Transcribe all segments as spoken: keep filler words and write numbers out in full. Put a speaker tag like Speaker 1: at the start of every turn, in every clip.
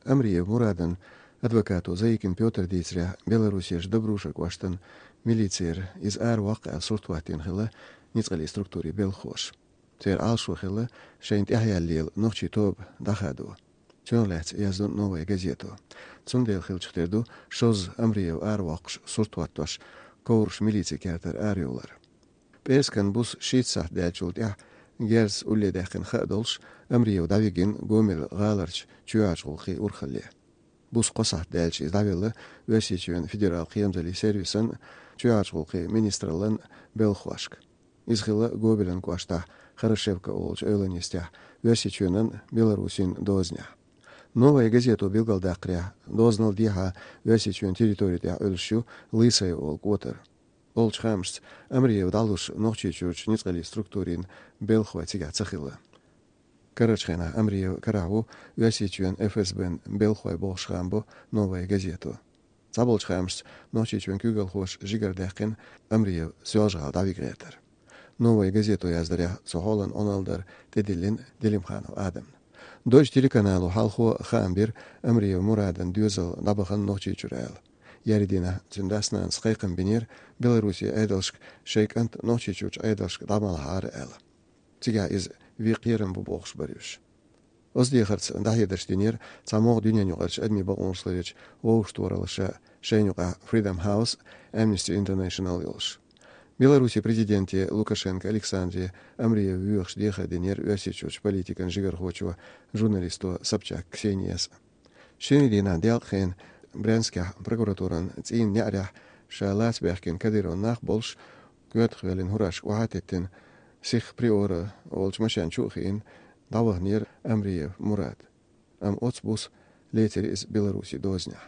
Speaker 1: Амриев Мурадан адвокату Заикин Петр Дицря Белоруссия Добрушек Ваштан милицер из ар واقع سورتواتين خلا نيتقلي ستركتوري بالخوش تير عالشو خلا شينت احيا الليل نوخشي توب دخادو تون لات يازون نووي غازيتو تون ديل خلچختردو شوز امريو ار واقع سورتواتوش كورش ميليتي كارتر اريولر بيسكن بوس شيت صح دالچولت اه جيرس اولي داخن خادولش امريو دافيجين غوميل غالرچ چواشغلخي اورخلي بوس قصح دالچ دافيل وسيچون فيدرال قيمزلي سيرفيسن چواشغلخي министрлен белхвашк изхила гобелен квашта Хорошевка олч эйланистя весичунен Беларусин дозня новая газета Белгалдакря дознал диха весичун территория ölшу лысай ол котер олч хамс амриев далуш нохчичуч ницкали структурин белхватига цахила Карачхена амриев карау весичун ФСБ белхвай болшхамбо новая газета Заболч хамс нохчичун кюгалхош жигардакин амриев сёжал давигретер Новая газета яздаря Сохолан Оналдар Тедилин Делимханов Адам. Дойч телеканалу Халхо Хамбир Амриев Мурадан Дюзел Набахан Нохчичурел. Яридина Циндаснан Скайкан Бинир Белоруссия Айдалшк Шейкант Нохчичуч Айдалшк Дамалхар Эл. Тига из Викирен Бубохш Барюш. Оздихарц Дахидерштинир Цамог Дюнянюгарч Адми Баунслович Оуштуралша Шейнюка Freedom House Amnesty International Илш. Беларуси президенте Лукашенко Александре Амриев Вюрш Деха Денер Версичуч политикан Жигархочева журналисту Собчак Ксениес. Шенедина Диалхен Брянских прокуратуран Цин Нярях Шаласберкин Кадирон Нах Болш Гетхвелин Хураш Уатеттин Сих Приора Олч Машанчухин Давахнир Амриев Мурат. Ам Оцбус Летер из Беларуси Дозня.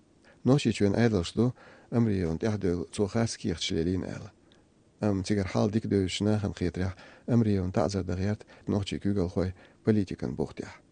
Speaker 1: Ночи чуен айдалшду Амриев Тяхдел Цухаских Члелин Эл. Am tiger hal dik de snagem getrach Amrion ta'zer de gert nog chi kugel goy politieken bocht ja